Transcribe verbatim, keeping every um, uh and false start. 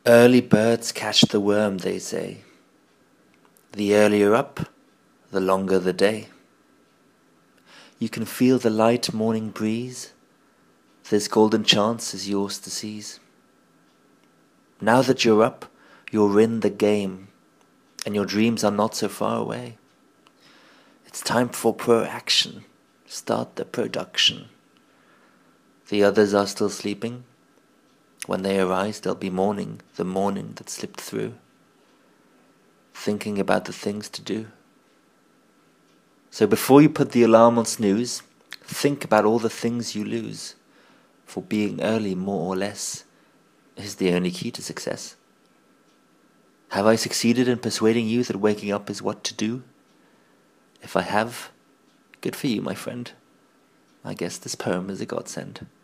Early birds catch the worm, they say. The earlier up, the longer the day. You can feel the light morning breeze. This golden chance is yours to seize. Now that you're up, you're in the game, and your dreams are not so far away. It's time for pro-action. Start the production. The others are still sleeping. When they arise, they'll be mourning the morning that slipped through, thinking about the things to do. So before you put the alarm on snooze, think about all the things you lose, for being early more or less is the only key to success. Have I succeeded in persuading you that waking up is what to do? If I have, good for you, my friend. I guess this poem is a godsend.